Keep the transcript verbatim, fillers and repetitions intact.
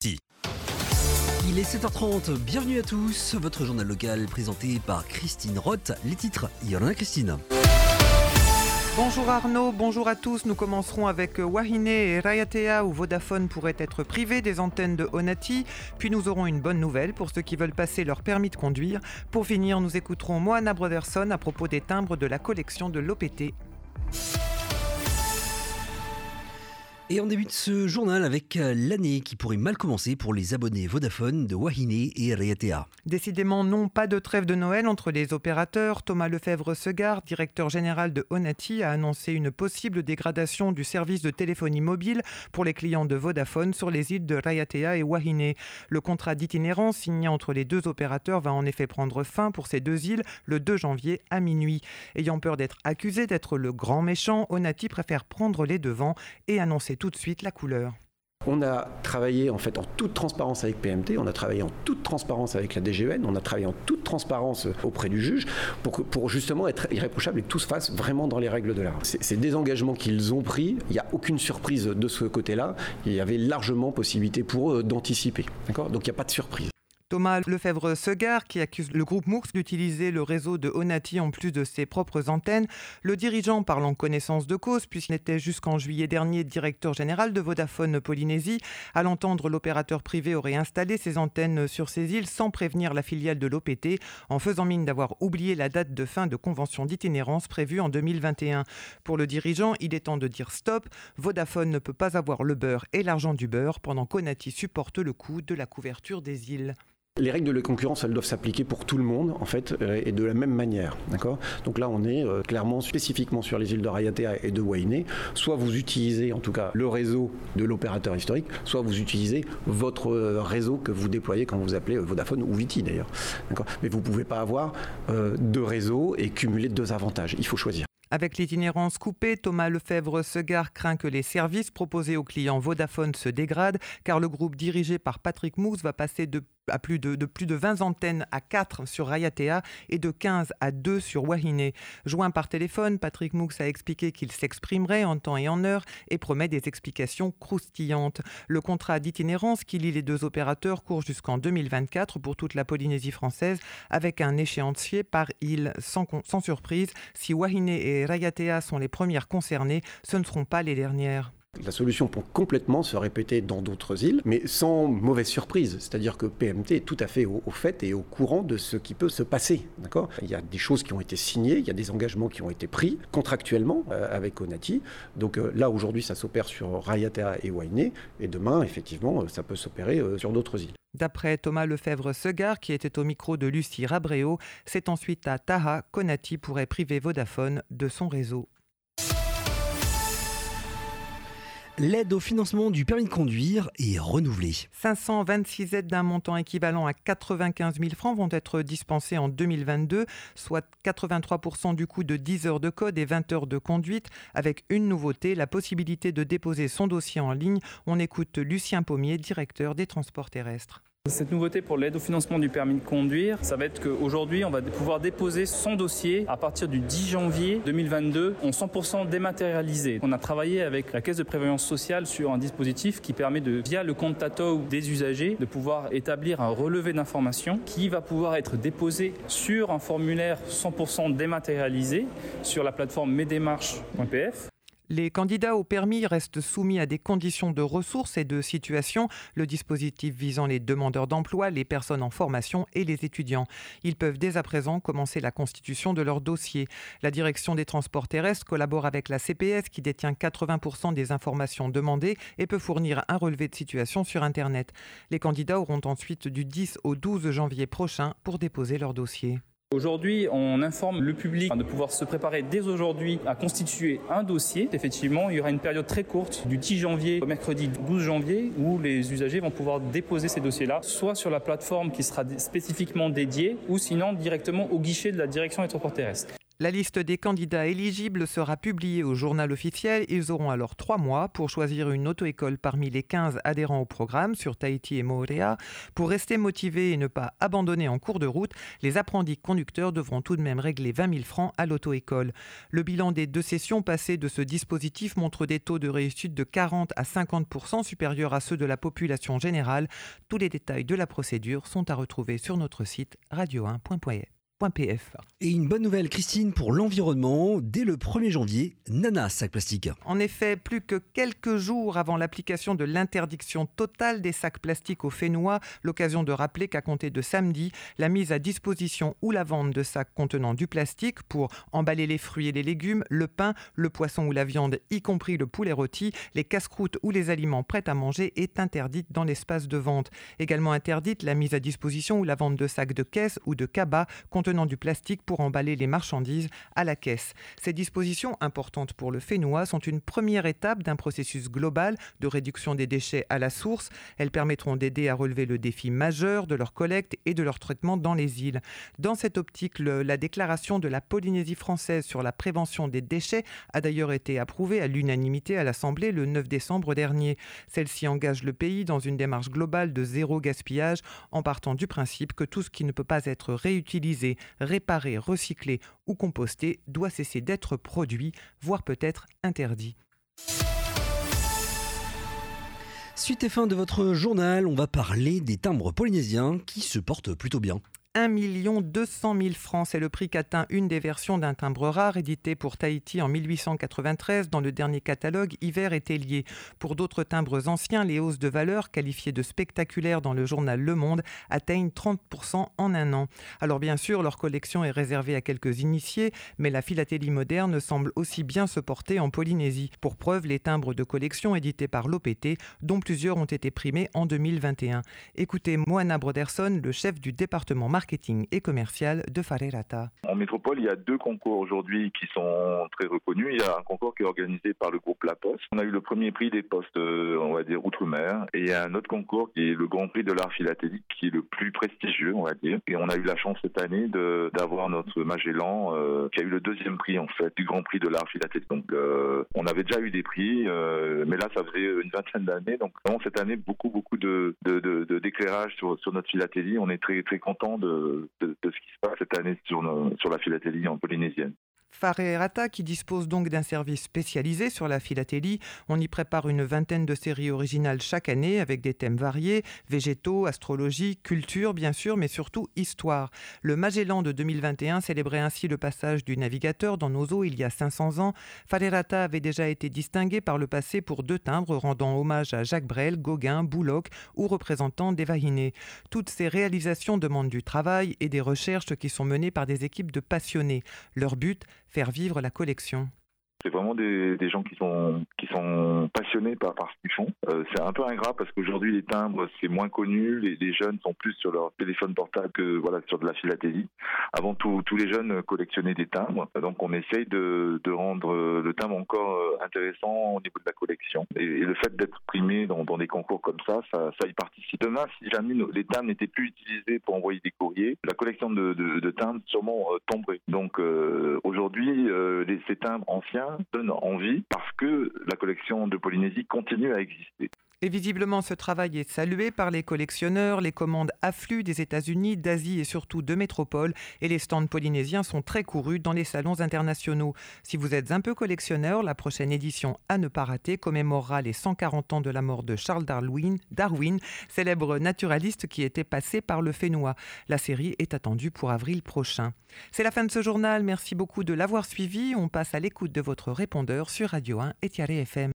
Christie. Il est sept heures trente, bienvenue à tous, votre journal local présenté par Christine Roth. Les titres, Yorana Christine. Bonjour Arnaud, bonjour à tous. Nous commencerons avec Wahine et Rayatea où Vodafone pourrait être privé des antennes de Onati. Puis nous aurons une bonne nouvelle pour ceux qui veulent passer leur permis de conduire. Pour finir, nous écouterons Moana Brotherson à propos des timbres de la collection de l'O P T. Et on débute ce journal avec l'année qui pourrait mal commencer pour les abonnés Vodafone de Wahine et Rayatea. Décidément non, pas de trêve de Noël entre les opérateurs. Thomas Lefebvre-Segar, directeur général de Onati, a annoncé une possible dégradation du service de téléphonie mobile pour les clients de Vodafone sur les îles de Rayatea et Wahine. Le contrat d'itinérance signé entre les deux opérateurs va en effet prendre fin pour ces deux îles le deux janvier à minuit. Ayant peur d'être accusé d'être le grand méchant, Onati préfère prendre les devants et annoncer tout de suite la couleur. On a travaillé en fait en toute transparence avec P M T, on a travaillé en toute transparence avec la D G E N, on a travaillé en toute transparence auprès du juge pour, pour justement être irréprochable et que tout se fasse vraiment dans les règles de l'art. C'est, c'est des engagements qu'ils ont pris, il n'y a aucune surprise de ce côté-là, il y avait largement possibilité pour eux d'anticiper. D'accord ? Donc il n'y a pas de surprise. Thomas Lefebvre-Segar, qui accuse le groupe Moux d'utiliser le réseau de Onati en plus de ses propres antennes. Le dirigeant parle en connaissance de cause, puisqu'il était jusqu'en juillet dernier directeur général de Vodafone Polynésie. À l'entendre, l'opérateur privé aurait installé ses antennes sur ces îles sans prévenir la filiale de l'O P T, en faisant mine d'avoir oublié la date de fin de convention d'itinérance prévue en deux mille vingt et un. Pour le dirigeant, il est temps de dire stop. Vodafone ne peut pas avoir le beurre et l'argent du beurre pendant qu'Onati supporte le coût de la couverture des îles. Les règles de la concurrence, elles doivent s'appliquer pour tout le monde, en fait, euh, et de la même manière, d'accord ? Donc là, on est euh, clairement spécifiquement sur les îles de Rayatea et de Wahine. Soit vous utilisez, en tout cas, le réseau de l'opérateur historique, soit vous utilisez votre euh, réseau que vous déployez quand vous appelez euh, Vodafone ou Viti, d'ailleurs, d'accord ? Mais vous ne pouvez pas avoir euh, deux réseaux et cumuler deux avantages. Il faut choisir. Avec l'itinérance coupée, Thomas Lefebvre-Segar craint que les services proposés aux clients Vodafone se dégradent, car le groupe dirigé par Patrick Moux va passer de à plus de, de plus de vingt antennes à quatre sur Rayatea et de quinze à deux sur Wahine. Joint par téléphone, Patrick Moux a expliqué qu'il s'exprimerait en temps et en heure et promet des explications croustillantes. Le contrat d'itinérance qui lie les deux opérateurs court jusqu'en deux mille vingt-quatre pour toute la Polynésie française avec un échéancier par île. Sans, sans surprise, si Wahine et Rayatea sont les premières concernées, ce ne seront pas les dernières. La solution peut complètement se répéter dans d'autres îles, mais sans mauvaise surprise. C'est-à-dire que P M T est tout à fait au, au fait et au courant de ce qui peut se passer. D'accord ? Il y a des choses qui ont été signées, il y a des engagements qui ont été pris contractuellement euh, avec Onati. Donc euh, là, aujourd'hui, ça s'opère sur Rayatea et Wahine. Et demain, effectivement, euh, ça peut s'opérer euh, sur d'autres îles. D'après Thomas Lefebvre-Segar, qui était au micro de Lucie Rabreo, c'est ensuite à Taha qu'Onati pourrait priver Vodafone de son réseau. L'aide au financement du permis de conduire est renouvelée. cinq cent vingt-six aides d'un montant équivalent à quatre-vingt-quinze mille francs vont être dispensées en deux mille vingt-deux, soit quatre-vingt-trois pour cent du coût de dix heures de code et vingt heures de conduite, avec une nouveauté, la possibilité de déposer son dossier en ligne. On écoute Lucien Pommier, directeur des transports terrestres. Cette nouveauté pour l'aide au financement du permis de conduire, ça va être qu'aujourd'hui, on va pouvoir déposer son dossier à partir du dix janvier deux mille vingt-deux en cent pour cent dématérialisé. On a travaillé avec la Caisse de prévoyance sociale sur un dispositif qui permet de, via le compte Tato des usagers, de pouvoir établir un relevé d'informations qui va pouvoir être déposé sur un formulaire cent pour cent dématérialisé sur la plateforme mes démarches point p f. Les candidats au permis restent soumis à des conditions de ressources et de situation, le dispositif visant les demandeurs d'emploi, les personnes en formation et les étudiants. Ils peuvent dès à présent commencer la constitution de leur dossier. La direction des transports terrestres collabore avec la C P S qui détient quatre-vingts pour cent des informations demandées et peut fournir un relevé de situation sur Internet. Les candidats auront ensuite du dix au douze janvier prochain pour déposer leur dossier. Aujourd'hui, on informe le public de pouvoir se préparer dès aujourd'hui à constituer un dossier. Effectivement, il y aura une période très courte du dix janvier au mercredi douze janvier où les usagers vont pouvoir déposer ces dossiers-là, soit sur la plateforme qui sera spécifiquement dédiée ou sinon directement au guichet de la direction des transports terrestres. La liste des candidats éligibles sera publiée au journal officiel. Ils auront alors trois mois pour choisir une auto-école parmi les quinze adhérents au programme sur Tahiti et Moorea. Pour rester motivés et ne pas abandonner en cours de route, les apprentis conducteurs devront tout de même régler vingt mille francs à l'auto-école. Le bilan des deux sessions passées de ce dispositif montre des taux de réussite de quarante à cinquante pour cent supérieurs à ceux de la population générale. Tous les détails de la procédure sont à retrouver sur notre site radio un point p f. Et une bonne nouvelle, Christine, pour l'environnement. Dès le premier janvier, nana sac plastique. En effet, plus que quelques jours avant l'application de l'interdiction totale des sacs plastiques au Fénois, l'occasion de rappeler qu'à compter de samedi, la mise à disposition ou la vente de sacs contenant du plastique pour emballer les fruits et les légumes, le pain, le poisson ou la viande, y compris le poulet rôti, les casse-croûtes ou les aliments prêts à manger est interdite dans l'espace de vente. Également interdite la mise à disposition ou la vente de sacs de caisse ou de cabas contenant du plastique pour emballer les marchandises à la caisse. Ces dispositions importantes pour le Fénois sont une première étape d'un processus global de réduction des déchets à la source. Elles permettront d'aider à relever le défi majeur de leur collecte et de leur traitement dans les îles. Dans cette optique, le, la déclaration de la Polynésie française sur la prévention des déchets a d'ailleurs été approuvée à l'unanimité à l'Assemblée le neuf décembre dernier. Celle-ci engage le pays dans une démarche globale de zéro gaspillage en partant du principe que tout ce qui ne peut pas être réutilisé, réparé, recyclé ou composté doit cesser d'être produit, voire peut-être interdit. Suite et fin de votre journal, on va parler des timbres polynésiens qui se portent plutôt bien. un million deux cent mille francs, c'est le prix qu'atteint une des versions d'un timbre rare édité pour Tahiti en mille huit cent quatre-vingt-treize dans le dernier catalogue Hiver-été lié. Pour d'autres timbres anciens, les hausses de valeur, qualifiées de spectaculaires dans le journal Le Monde, atteignent trente pour cent en un an. Alors bien sûr, leur collection est réservée à quelques initiés, mais la philatélie moderne semble aussi bien se porter en Polynésie. Pour preuve, les timbres de collection édités par l'O P T, dont plusieurs ont été primés en deux mille vingt et un. Écoutez Moana Broderson, le chef du département marketing et commercial de Whareirata. En métropole, il y a deux concours aujourd'hui qui sont très reconnus. Il y a un concours qui est organisé par le groupe La Poste. On a eu le premier prix des postes, on va dire, outre-mer. Et il y a un autre concours qui est le Grand Prix de l'art philatélique, qui est le plus prestigieux, on va dire. Et on a eu la chance cette année de, d'avoir notre Magellan, euh, qui a eu le deuxième prix, en fait, du Grand Prix de l'art philatélique. Donc, euh, on avait déjà eu des prix, euh, mais là, ça faisait une vingtaine d'années. Donc, vraiment, cette année, beaucoup, beaucoup de, de, de, de d'éclairage sur, sur notre philatélie. On est très, très content de De, de, de ce qui se passe cette année sur, le, sur la philatélie en polynésienne. Whareirata, qui dispose donc d'un service spécialisé sur la philatélie. On y prépare une vingtaine de séries originales chaque année avec des thèmes variés, végétaux, astrologie, culture bien sûr, mais surtout histoire. Le Magellan de deux mille vingt et un célébrait ainsi le passage du navigateur dans nos eaux il y a cinq cents ans. Whareirata avait déjà été distingué par le passé pour deux timbres rendant hommage à Jacques Brel, Gauguin, Bouloc ou représentant des Vahinés. Toutes ces réalisations demandent du travail et des recherches qui sont menées par des équipes de passionnés. Leur but, faire vivre la collection. C'est vraiment des, des gens qui sont qui sont passionnés par, par ce qu'ils font. Euh, c'est un peu ingrat parce qu'aujourd'hui les timbres c'est moins connu, les, les jeunes sont plus sur leur téléphone portable que voilà sur de la philatélie. Avant tout, tous les jeunes collectionnaient des timbres, donc on essaye de, de rendre le timbre encore intéressant au niveau de la collection. Et, et le fait d'être primé dans, dans des concours comme ça, ça, ça y participe. Demain, si jamais les timbres n'étaient plus utilisés pour envoyer des courriers, la collection de, de, de timbres sûrement euh, tomberait. Donc euh, aujourd'hui, euh, les, ces timbres anciens donne envie parce que la collection de Polynésie continue à exister. Et visiblement, ce travail est salué par les collectionneurs. Les commandes affluent des États-Unis, d'Asie et surtout de métropole. Et les stands polynésiens sont très courus dans les salons internationaux. Si vous êtes un peu collectionneur, la prochaine édition à ne pas rater commémorera les cent quarante ans de la mort de Charles Darwin, Darwin, célèbre naturaliste qui était passé par le Fénois. La série est attendue pour avril prochain. C'est la fin de ce journal. Merci beaucoup de l'avoir suivi. On passe à l'écoute de votre répondeur sur Radio un et Tiare F M.